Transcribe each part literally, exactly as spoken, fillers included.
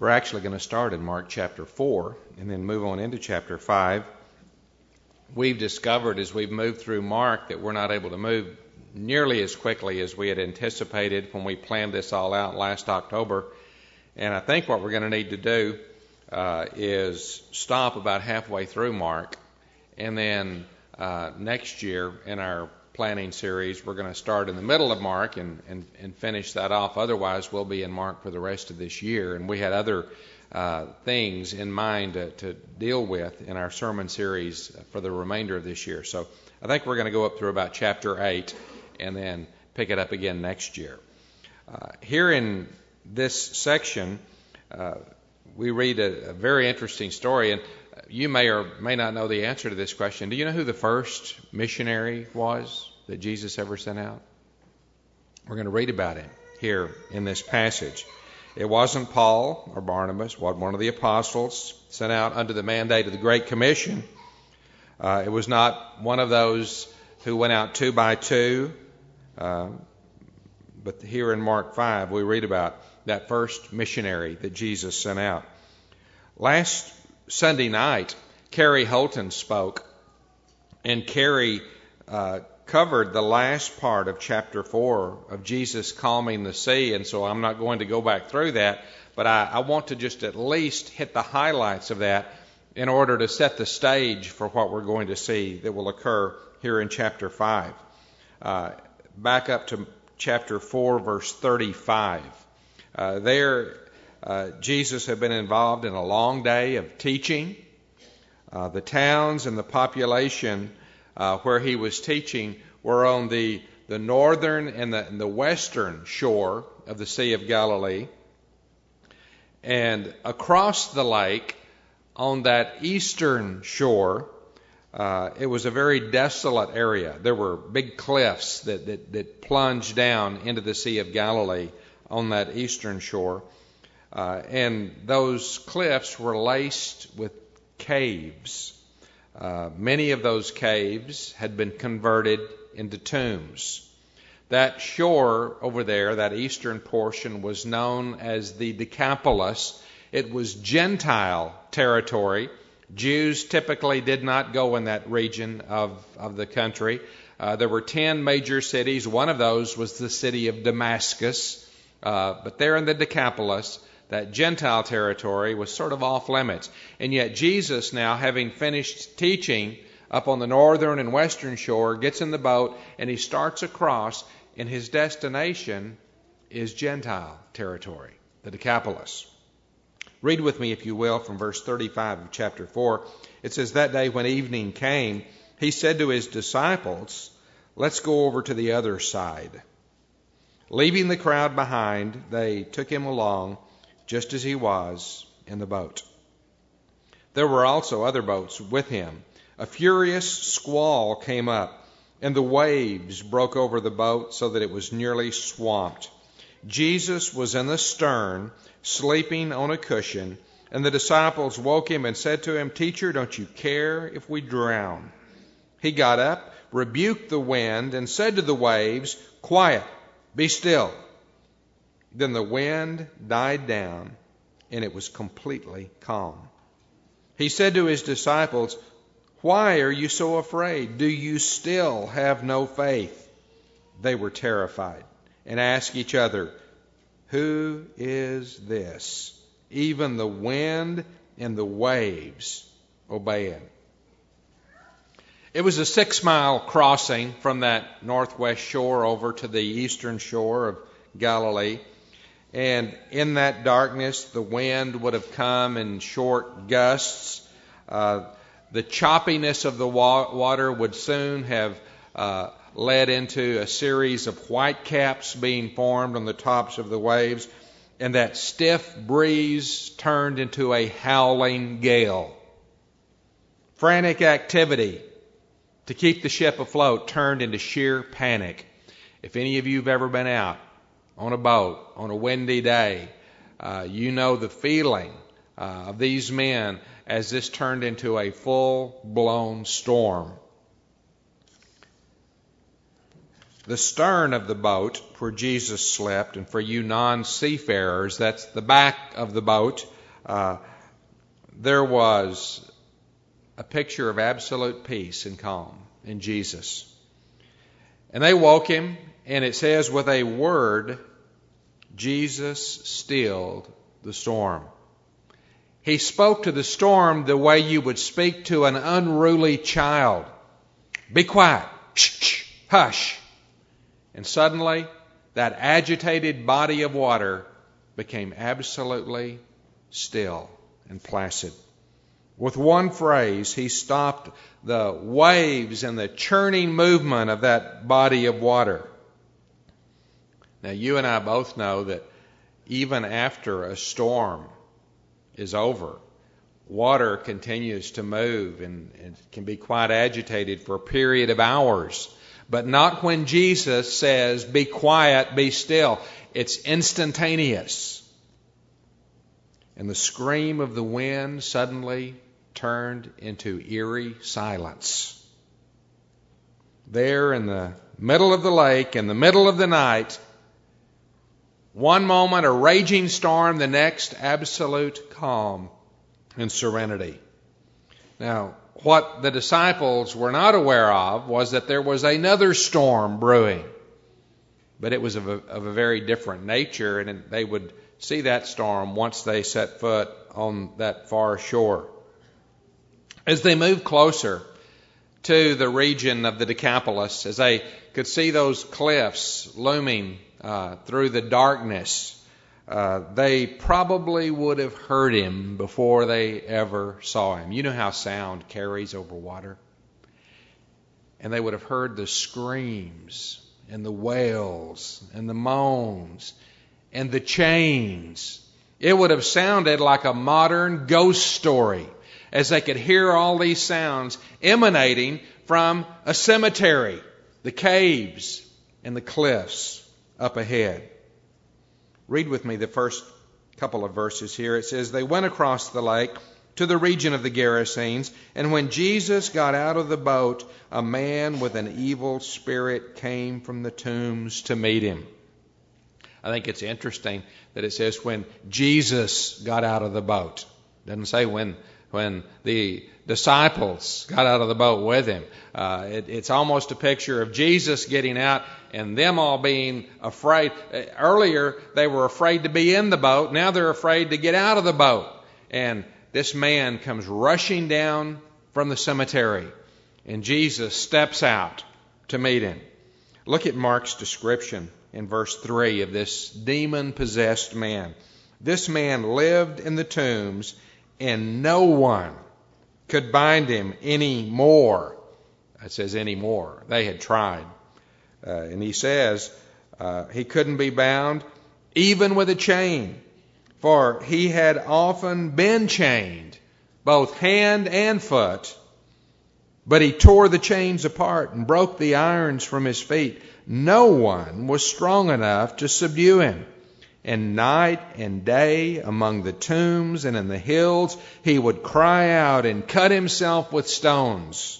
We're actually going to start in Mark chapter four and then move on into chapter five. We've discovered as we've moved through Mark that we're not able to move nearly as quickly as we had anticipated when we planned this all out last October. And I think what we're going to need to do uh, is stop about halfway through Mark, and then uh, next year in our planning series we're going to start in the middle of Mark and, and, and finish that off. Otherwise we'll be in Mark for the rest of this year, and we had other uh, things in mind uh, to deal with in our sermon series for the remainder of this year. So I think we're going to go up through about chapter eight and then pick it up again next year. Uh, here in this section, uh, we read a, a very interesting story, and you may or may not know the answer to this question. Do you know who the first missionary was that Jesus ever sent out? We're going to read about him here in this passage. It wasn't Paul or Barnabas, wasn't one of the apostles sent out under the mandate of the Great Commission. Uh, it was not one of those who went out two by two. Uh, but here in Mark five, we read about that first missionary that Jesus sent out. Last Sunday night, Carrie Holton spoke, and Carrie uh, covered the last part of chapter four of Jesus calming the sea, and so I'm not going to go back through that, but I, I want to just at least hit the highlights of that in order to set the stage for what we're going to see that will occur here in chapter five. Uh, back up to chapter four, verse thirty-five. Uh, there, uh, Jesus had been involved in a long day of teaching. Uh, the towns and the population uh, where he was teaching were on the, the northern and the, and the western shore of the Sea of Galilee. And across the lake, on that eastern shore, uh, it was a very desolate area. There were big cliffs that, that, that plunged down into the Sea of Galilee on that eastern shore. Uh, and those cliffs were laced with caves. Uh, many of those caves had been converted into tombs. That shore over there, that eastern portion, was known as the Decapolis. It was Gentile territory. Jews typically did not go in that region of, of the country. Uh, there were ten major cities. One of those was the city of Damascus. Uh, but there in the Decapolis, that Gentile territory was sort of off limits. And yet Jesus, now having finished teaching up on the northern and western shore, gets in the boat and he starts across, and his destination is Gentile territory, the Decapolis. Read with me, if you will, from verse thirty-five of chapter four. It says, "That day when evening came, he said to his disciples, 'Let's go over to the other side.' Leaving the crowd behind, they took him along just as he was in the boat. There were also other boats with him. A furious squall came up, and the waves broke over the boat so that it was nearly swamped. Jesus was in the stern, sleeping on a cushion, and the disciples woke him and said to him, 'Teacher, don't you care if we drown?' He got up, rebuked the wind, and said to the waves, 'Quiet, be still.' Then the wind died down, and it was completely calm. He said to his disciples, 'Why are you so afraid? Do you still have no faith?' They were terrified and asked each other, 'Who is this? Even the wind and the waves obey him.'" It was a six-mile crossing from that northwest shore over to the eastern shore of Galilee. And in that darkness, the wind would have come in short gusts. Uh, the choppiness of the wa- water would soon have uh, led into a series of whitecaps being formed on the tops of the waves. And that stiff breeze turned into a howling gale. Frantic activity to keep the ship afloat turned into sheer panic. If any of you have ever been out on a boat on a windy day, uh, you know the feeling uh, of these men as this turned into a full-blown storm. the stern of the boat where Jesus slept, and for you non-seafarers, that's the back of the boat, uh, there was a picture of absolute peace and calm in Jesus. And they woke him, and it says, with a word, Jesus stilled the storm. He spoke to the storm the way you would speak to an unruly child. Be quiet. Shh, shh, hush. And suddenly, that agitated body of water became absolutely still and placid. With one phrase, he stopped the waves and the churning movement of that body of water. Now, you and I both know that even after a storm is over, water continues to move and it can be quite agitated for a period of hours. But not when Jesus says, be quiet, be still. It's instantaneous. And the scream of the wind suddenly turned into eerie silence. There in the middle of the lake, in the middle of the night, one moment a raging storm, the next absolute calm and serenity. Now, what the disciples were not aware of was that there was another storm brewing. But it was of a, of a very different nature, and they would see that storm once they set foot on that far shore. As they moved closer to the region of the Decapolis, as they could see those cliffs looming uh, through the darkness, uh, they probably would have heard him before they ever saw him. You know how sound carries over water? And they would have heard the screams and the wails and the moans and the chains. It would have sounded like a modern ghost story as they could hear all these sounds emanating from a cemetery, the caves and the cliffs up ahead. Read with me the first couple of verses here. It says, they went across the lake to the region of the Gerasenes, and when Jesus got out of the boat, a man with an evil spirit came from the tombs to meet him. I think it's interesting that it says when Jesus got out of the boat. It doesn't say when when the disciples got out of the boat with him. Uh, it, it's almost a picture of Jesus getting out and them all being afraid. Earlier, they were afraid to be in the boat. Now they're afraid to get out of the boat. And this man comes rushing down from the cemetery, and Jesus steps out to meet him. Look at Mark's description in verse three of this demon-possessed man. This man lived in the tombs, and no one could bind him any more. It says any more. They had tried. Uh, and he says uh, he couldn't be bound even with a chain, for he had often been chained, both hand and foot. But he tore the chains apart and broke the irons from his feet. No one was strong enough to subdue him. And night and day among the tombs and in the hills, he would cry out and cut himself with stones.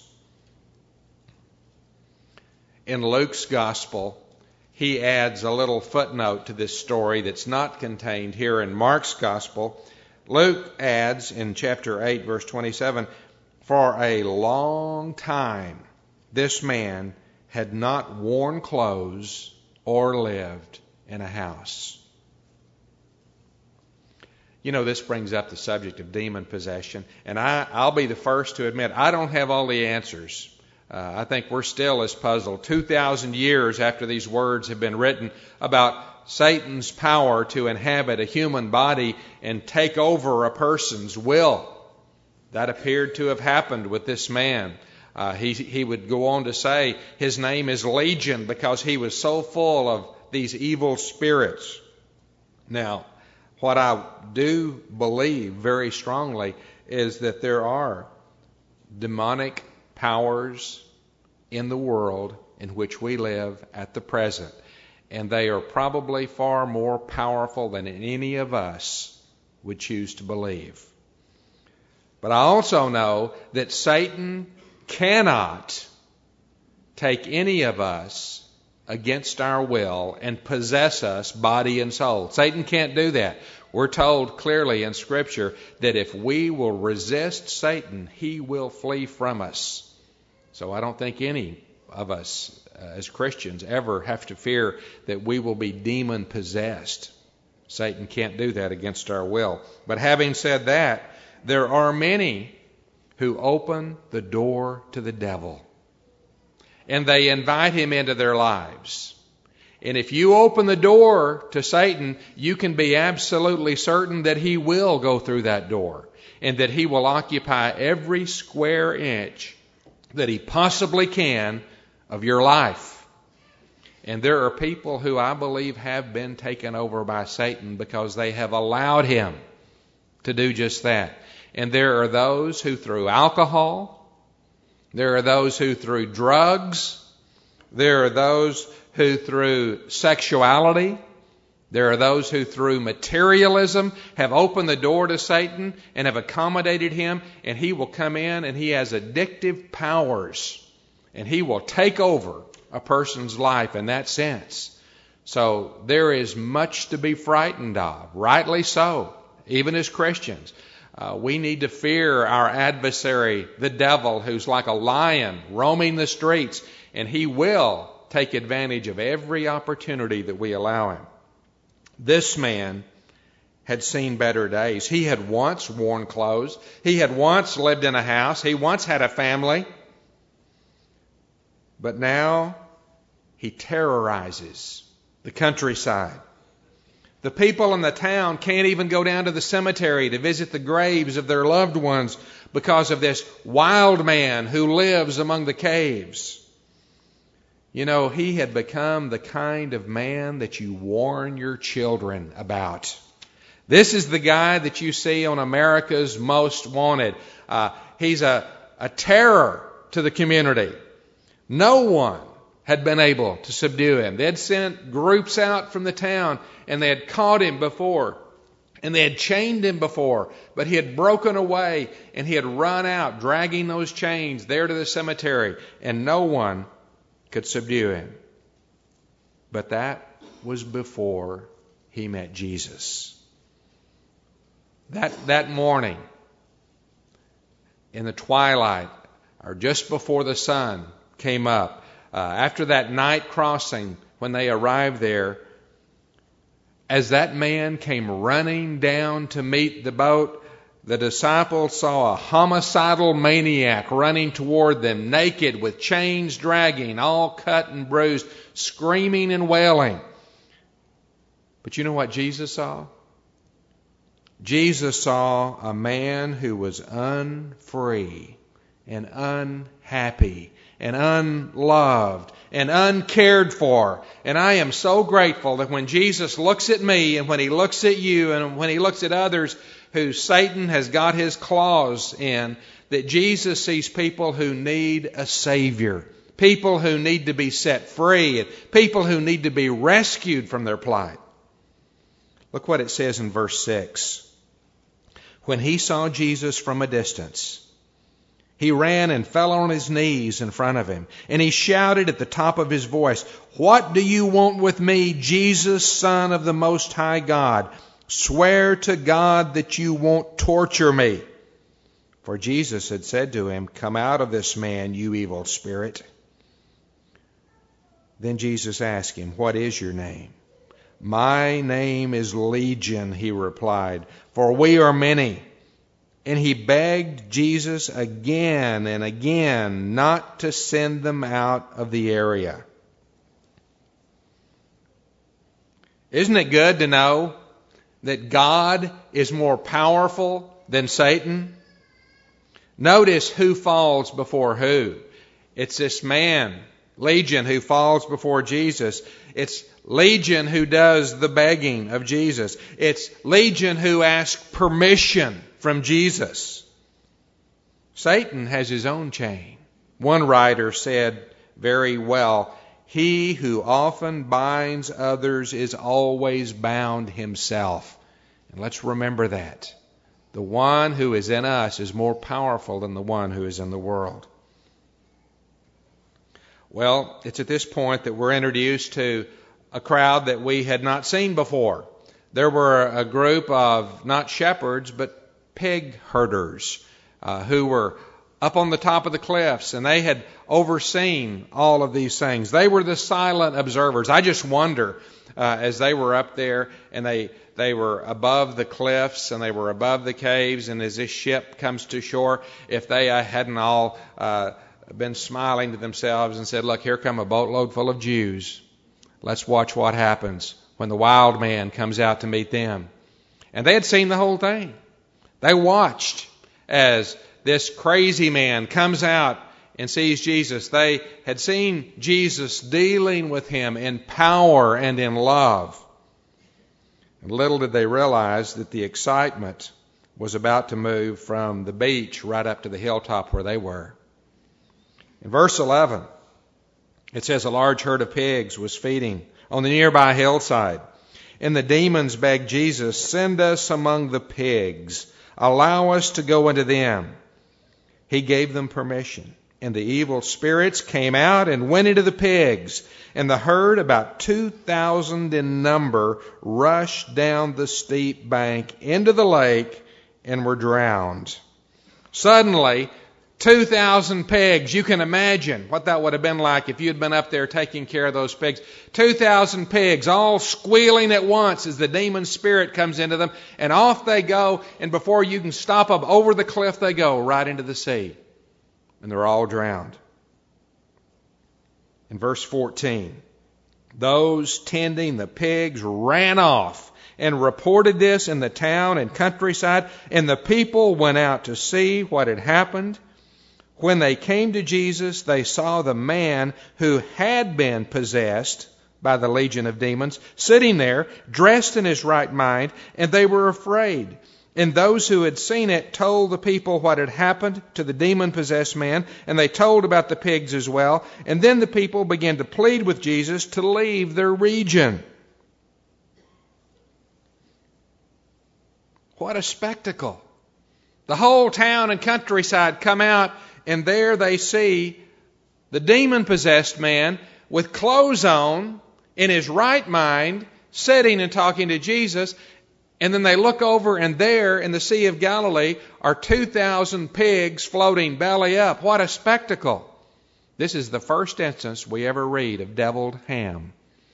In Luke's gospel, he adds a little footnote to this story that's not contained here in Mark's gospel. Luke adds in chapter eight, verse twenty-seven, for a long time this man had not worn clothes or lived in a house. You know, this brings up the subject of demon possession, and I, I'll be the first to admit I don't have all the answers. Uh, I think we're still as puzzled two thousand years after these words have been written about Satan's power to inhabit a human body and take over a person's will. That appeared to have happened with this man. Uh, he, he would go on to say his name is Legion because he was so full of these evil spirits. Now, what I do believe very strongly is that there are demonic powers in the world in which we live at the present, and they are probably far more powerful than any of us would choose to believe. But I also know that Satan cannot take any of us against our will and possess us body and soul. Satan can't do that. We're told clearly in Scripture that if we will resist Satan, he will flee from us. So I don't think any of us uh, as Christians ever have to fear that we will be demon possessed. Satan can't do that against our will. But having said that, there are many who open the door to the devil, and they invite him into their lives. And if you open the door to Satan, you can be absolutely certain that he will go through that door and that he will occupy every square inch that he possibly can of your life. And there are people who I believe have been taken over by Satan because they have allowed him to do just that. And there are those who through alcohol, there are those who through drugs, there are those who through sexuality, there are those who through materialism have opened the door to Satan and have accommodated him, and he will come in and he has addictive powers, and he will take over a person's life in that sense. So there is much to be frightened of, rightly so, even as Christians. Uh, we need to fear our adversary, the devil, who's like a lion roaming the streets, and he will take advantage of every opportunity that we allow him. This man had seen better days. He had once worn clothes. He had once lived in a house. He once had a family. But now he terrorizes the countryside. The people in the town can't even go down to the cemetery to visit the graves of their loved ones because of this wild man who lives among the caves. You know, he had become the kind of man that you warn your children about. This is the guy that you see on America's Most Wanted. Uh, he's a, a terror to the community. No one had been able to subdue him. They had sent groups out from the town, and they had caught him before, and they had chained him before, but he had broken away, and he had run out, dragging those chains there to the cemetery, and no one could subdue him. But that was before he met Jesus. That, that morning, in the twilight, or just before the sun came up, uh, after that night crossing, when they arrived there, as that man came running down to meet the boat, the disciples saw a homicidal maniac running toward them, naked, with chains dragging, all cut and bruised, screaming and wailing. But you know what Jesus saw? Jesus saw a man who was unfree and unhappy and unloved and uncared for. And I am so grateful that when Jesus looks at me and when he looks at you and when he looks at others who Satan has got his claws in, that Jesus sees people who need a Savior, people who need to be set free, and people who need to be rescued from their plight. Look what it says in verse six. When he saw Jesus from a distance, he ran and fell on his knees in front of him, and he shouted at the top of his voice, "What do you want with me, Jesus, Son of the Most High God? Swear to God that you won't torture me." For Jesus had said to him, "Come out of this man, you evil spirit." Then Jesus asked him, "What is your name?" "My name is Legion," he replied, "for we are many." And he begged Jesus again and again not to send them out of the area. Isn't it good to know that God is more powerful than Satan? Notice who falls before who. It's this man, Legion, who falls before Jesus. It's Legion who does the begging of Jesus. It's Legion who asks permission from Jesus. Satan has his own chain. One writer said very well, "He who often binds others is always bound himself." And let's remember that. The one who is in us is more powerful than the one who is in the world. Well, it's at this point that we're introduced to a crowd that we had not seen before. There were a group of not shepherds, but pig herders uh, who were up on the top of the cliffs, and they had overseen all of these things. They were the silent observers. I just wonder, uh, as they were up there, and they they were above the cliffs, and they were above the caves, and as this ship comes to shore, if they uh, hadn't all uh, been smiling to themselves and said, look, here come a boatload full of Jews. Let's watch what happens when the wild man comes out to meet them. And they had seen the whole thing. They watched as this crazy man comes out and sees Jesus. They had seen Jesus dealing with him in power and in love. And little did they realize that the excitement was about to move from the beach right up to the hilltop where they were. In verse eleven, it says a large herd of pigs was feeding on the nearby hillside. And the demons begged Jesus, send us among the pigs. Allow us to go into them. He gave them permission. And the evil spirits came out and went into the pigs. And the herd, about two thousand in number, rushed down the steep bank into the lake and were drowned. Suddenly, two thousand pigs. You can imagine what that would have been like if you'd been up there taking care of those pigs. two thousand pigs all squealing at once as the demon spirit comes into them. And off they go. And before you can stop them, over the cliff they go right into the sea. And they're all drowned. In verse fourteen, those tending the pigs ran off and reported this in the town and countryside. And the people went out to see what had happened. When they came to Jesus, they saw the man who had been possessed by the legion of demons sitting there, dressed in his right mind, and they were afraid. And those who had seen it told the people what had happened to the demon-possessed man, and they told about the pigs as well. And then the people began to plead with Jesus to leave their region. What a spectacle. The whole town and countryside come out, and there they see the demon-possessed man with clothes on, in his right mind, sitting and talking to Jesus. And then they look over, and there in the Sea of Galilee are two thousand pigs floating belly up. What a spectacle. This is the first instance we ever read of deviled ham.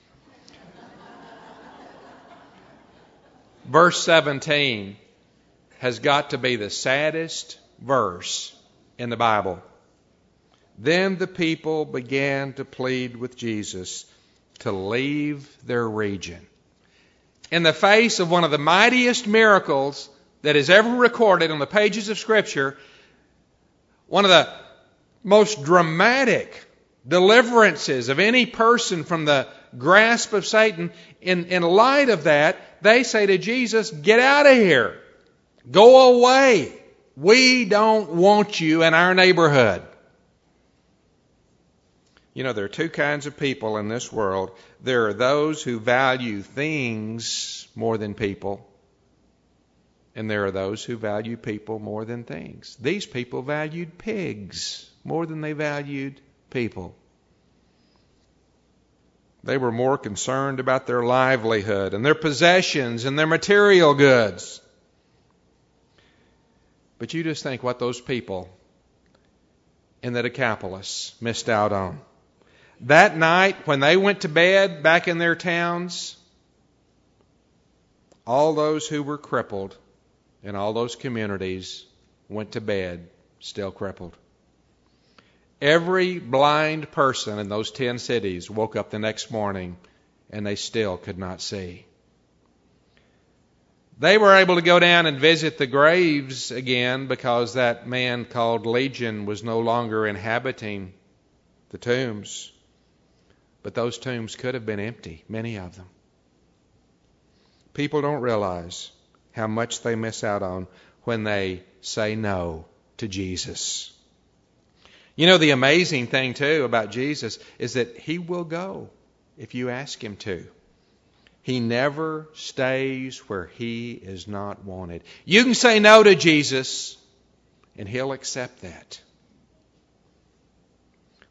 Verse seventeen has got to be the saddest verse in the Bible. Then the people began to plead with Jesus to leave their region. In the face of one of the mightiest miracles that is ever recorded on the pages of Scripture, one of the most dramatic deliverances of any person from the grasp of Satan, in, in light of that, they say to Jesus, get out of here. Go away. We don't want you in our neighborhood. You know, there are two kinds of people in this world. There are those who value things more than people. And there are those who value people more than things. These people valued pigs more than they valued people. They were more concerned about their livelihood and their possessions and their material goods. But you just think what those people in the Decapolis missed out on. That night, when they went to bed back in their towns, all those who were crippled in all those communities went to bed still crippled. Every blind person in those ten cities woke up the next morning and they still could not see. They were able to go down and visit the graves again because that man called Legion was no longer inhabiting the tombs. But those tombs could have been empty, many of them. People don't realize how much they miss out on when they say no to Jesus. You know, the amazing thing, too, about Jesus is that He will go if you ask Him to. He never stays where He is not wanted. You can say no to Jesus, and He'll accept that.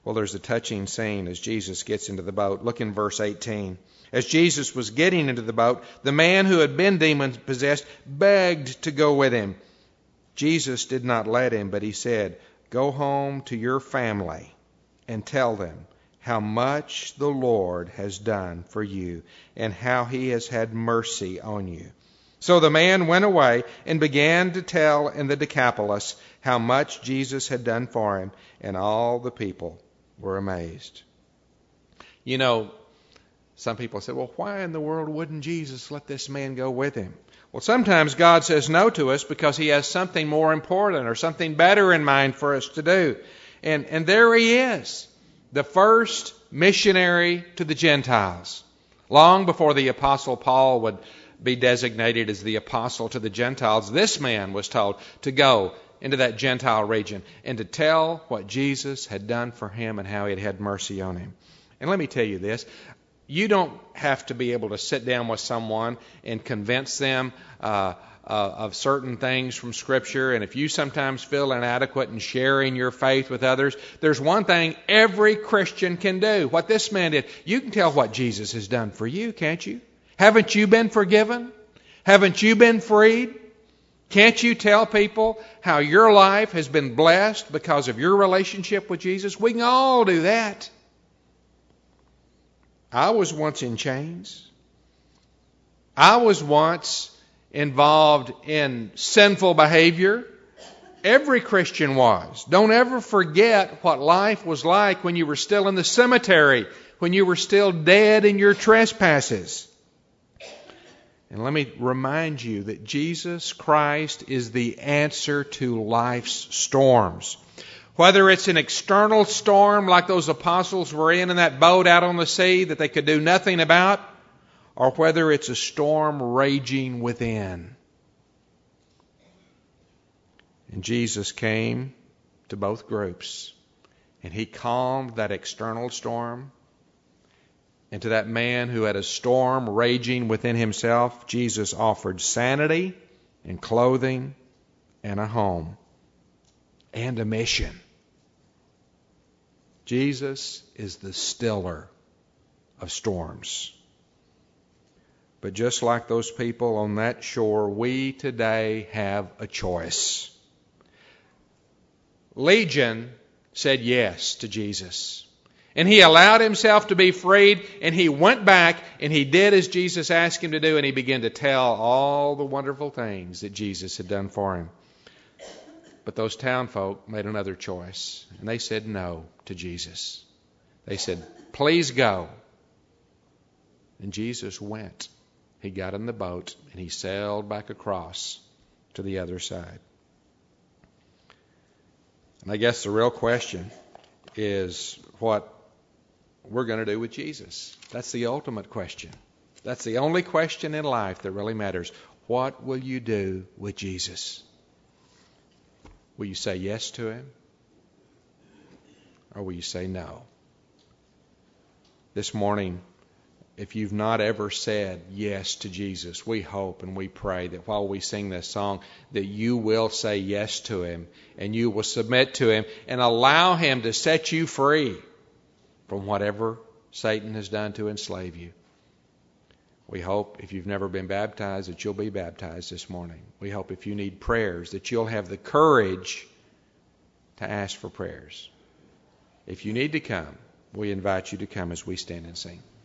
Well, there's a touching scene as Jesus gets into the boat. Look in verse eighteen. As Jesus was getting into the boat, the man who had been demon-possessed begged to go with him. Jesus did not let him, but he said, "Go home to your family and tell them how much the Lord has done for you and how he has had mercy on you." So the man went away and began to tell in the Decapolis how much Jesus had done for him, and all the people were amazed. You know, some people say, well, why in the world wouldn't Jesus let this man go with him? Well, sometimes God says no to us because he has something more important or something better in mind for us to do. And, and there he is, the first missionary to the Gentiles. Long before the Apostle Paul would be designated as the apostle to the Gentiles, this man was told to go into that Gentile region and to tell what Jesus had done for him and how he had had mercy on him. And let me tell you this. You don't have to be able to sit down with someone and convince them uh, uh, of certain things from Scripture. And if you sometimes feel inadequate in sharing your faith with others, there's one thing every Christian can do. What this man did, you can tell what Jesus has done for you, can't you? Haven't you been forgiven? Haven't you been freed? Can't you tell people how your life has been blessed because of your relationship with Jesus? We can all do that. I was once in chains. I was once involved in sinful behavior. Every Christian was. Don't ever forget what life was like when you were still in the cemetery, when you were still dead in your trespasses. And let me remind you that Jesus Christ is the answer to life's storms. Whether it's an external storm like those apostles were in in that boat out on the sea that they could do nothing about, or whether it's a storm raging within. And Jesus came to both groups, and he calmed that external storm. And to that man who had a storm raging within himself, Jesus offered sanity and clothing and a home and a mission. Jesus is the stiller of storms. But just like those people on that shore, we today have a choice. Legion said yes to Jesus. And he allowed himself to be freed, and he went back and he did as Jesus asked him to do, and he began to tell all the wonderful things that Jesus had done for him. But those townfolk made another choice, and they said no to Jesus. They said, "Please go." And Jesus went. He got in the boat, and he sailed back across to the other side. And I guess the real question is what we're going to do with Jesus. That's the ultimate question. That's the only question in life that really matters. What will you do with Jesus? Will you say yes to him? Or will you say no? This morning, if you've not ever said yes to Jesus, we hope and we pray that while we sing this song, that you will say yes to him and you will submit to him and allow him to set you free from whatever Satan has done to enslave you. We hope if you've never been baptized that you'll be baptized this morning. We hope if you need prayers that you'll have the courage to ask for prayers. If you need to come, we invite you to come as we stand and sing.